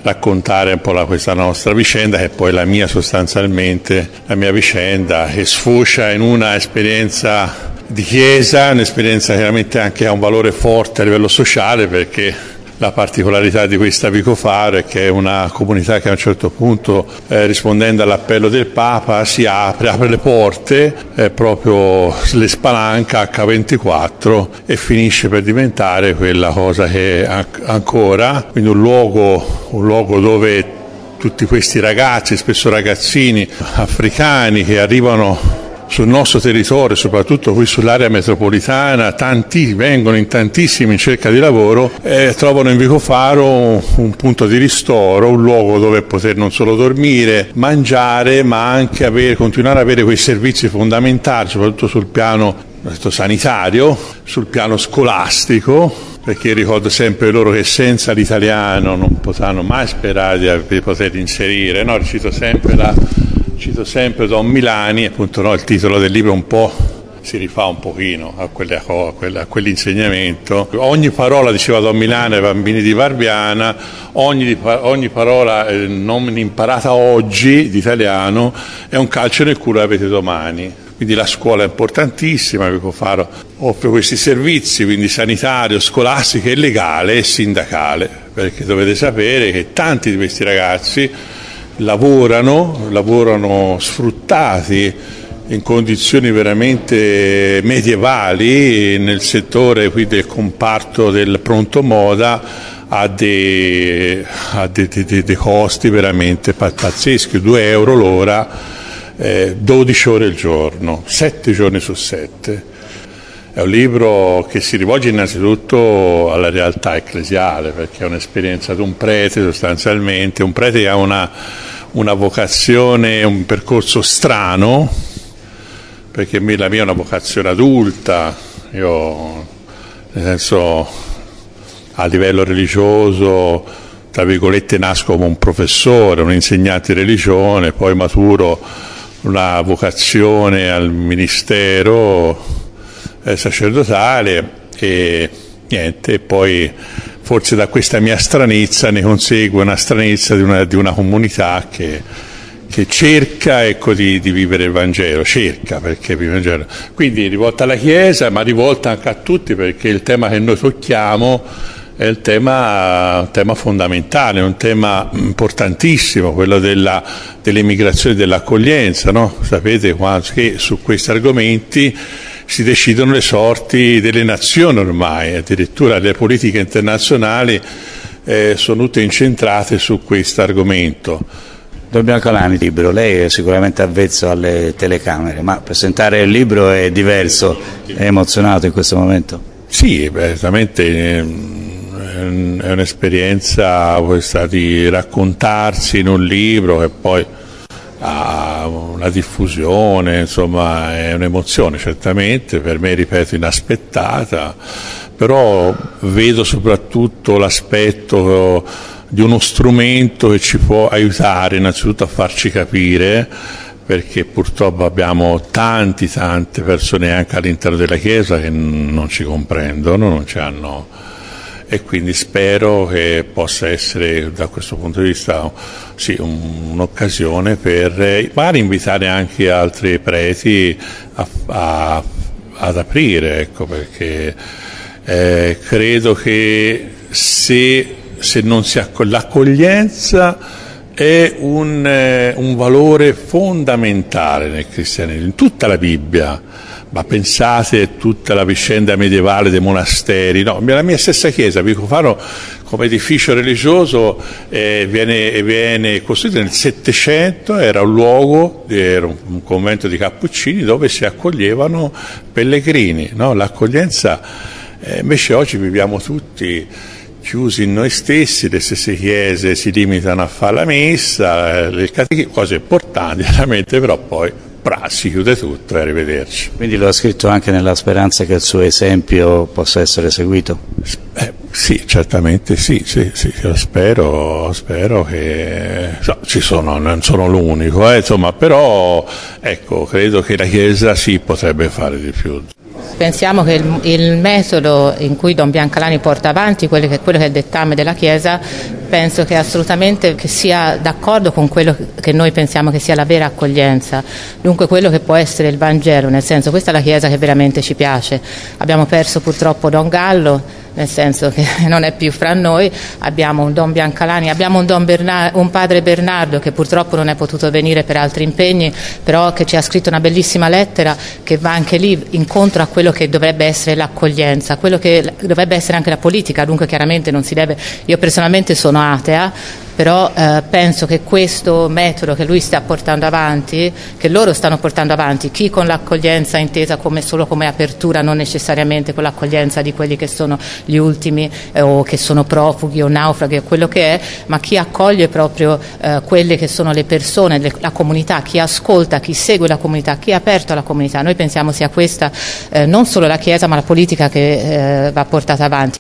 raccontare un po' questa nostra vicenda, che è poi la mia sostanzialmente, la mia vicenda, che sfocia in una esperienza di chiesa, un'esperienza chiaramente anche che ha un valore forte a livello sociale, perché la particolarità di questa Vicofaro è che è una comunità che a un certo punto, rispondendo all'appello del Papa, si apre le porte, proprio le spalanca H24 e finisce per diventare quella cosa che è ancora, quindi un luogo dove tutti questi ragazzi, spesso ragazzini africani che arrivano sul nostro territorio, soprattutto qui sull'area metropolitana, vengono in tantissimi in cerca di lavoro, trovano in Vicofaro un punto di ristoro, un luogo dove poter non solo dormire, mangiare, ma anche continuare ad avere quei servizi fondamentali, soprattutto sul piano sanitario, sul piano scolastico, perché ricordo sempre loro che senza l'italiano non potranno mai sperare di poter inserire, no? Cito sempre Don Milani, appunto, no, il titolo del libro un po' si rifà un pochino a quell'insegnamento. Ogni parola, diceva Don Milani ai bambini di Barbiana, ogni parola non imparata oggi di italiano è un calcio nel culo che avete domani. Quindi la scuola è importantissima, Vicofaro offre questi servizi, quindi sanitario, scolastico, e legale e sindacale, perché dovete sapere che tanti di questi ragazzi lavorano sfruttati in condizioni veramente medievali nel settore qui del comparto del pronto moda a dei costi veramente pazzeschi, 2 euro l'ora, 12 ore al giorno, 7 giorni su 7. È un libro che si rivolge innanzitutto alla realtà ecclesiale, perché è un'esperienza di un prete sostanzialmente, un prete che ha una vocazione, un percorso strano, perché la mia è una vocazione adulta, io nel senso a livello religioso, tra virgolette, nasco come un professore, un insegnante di religione, poi maturo una vocazione al ministero sacerdotale e niente, poi forse da questa mia stranezza ne consegue una stranezza di una comunità che cerca, ecco, di vivere il Vangelo, perché vive il Vangelo. Quindi rivolta alla Chiesa, ma rivolta anche a tutti, perché il tema che noi tocchiamo è un tema fondamentale, un tema importantissimo, quello dell'immigrazione e dell'accoglienza, no? Sapete che su questi argomenti si decidono le sorti delle nazioni ormai, addirittura le politiche internazionali sono tutte incentrate su questo argomento. Don Biancalani, libro, lei è sicuramente avvezzo alle telecamere, ma presentare il libro è diverso, è emozionato in questo momento? Sì, veramente è un'esperienza questa di raccontarsi in un libro che poi ha una diffusione, insomma è un'emozione certamente, per me, ripeto, inaspettata, però vedo soprattutto l'aspetto di uno strumento che ci può aiutare innanzitutto a farci capire, perché purtroppo abbiamo tante persone anche all'interno della Chiesa che non ci comprendono, non ci hanno, e quindi spero che possa essere da questo punto di vista sì, un'occasione per magari invitare anche altri preti ad aprire, ecco, perché credo che se non si l'accoglienza è un valore fondamentale nel cristianesimo, in tutta la Bibbia. Ma pensate a tutta la vicenda medievale dei monasteri, no? La mia stessa chiesa, Vicofaro, come edificio religioso, viene costruito nel Settecento, era un luogo, era un convento di cappuccini dove si accoglievano pellegrini, no? L'accoglienza, invece oggi viviamo tutti chiusi in noi stessi, le stesse chiese si limitano a fare la messa, le cose importanti veramente, però poi si chiude tutto e arrivederci. Quindi lo ha scritto anche nella speranza che il suo esempio possa essere seguito? Sì, certamente sì, spero che ci sono, non sono l'unico, insomma, però ecco, credo che la Chiesa sì potrebbe fare di più. Pensiamo che il metodo in cui Don Biancalani porta avanti quello che è il dettame della Chiesa, penso che assolutamente che sia d'accordo con quello che noi pensiamo che sia la vera accoglienza, dunque quello che può essere il Vangelo, nel senso questa è la Chiesa che veramente ci piace. Abbiamo perso purtroppo Don Gallo, nel senso che non è più fra noi, abbiamo un Don Biancalani, abbiamo un padre Bernardo che purtroppo non è potuto venire per altri impegni, però che ci ha scritto una bellissima lettera che va anche lì incontro a quello che dovrebbe essere l'accoglienza, quello che dovrebbe essere anche la politica, dunque chiaramente non si deve, io personalmente sono atea, però penso che questo metodo che lui sta portando avanti, che loro stanno portando avanti, chi con l'accoglienza intesa solo come apertura, non necessariamente con l'accoglienza di quelli che sono gli ultimi o che sono profughi o naufraghi o quello che è, ma chi accoglie proprio quelle che sono le persone, la comunità, chi ascolta, chi segue la comunità, chi è aperto alla comunità. Noi pensiamo sia questa non solo la Chiesa ma la politica che va portata avanti.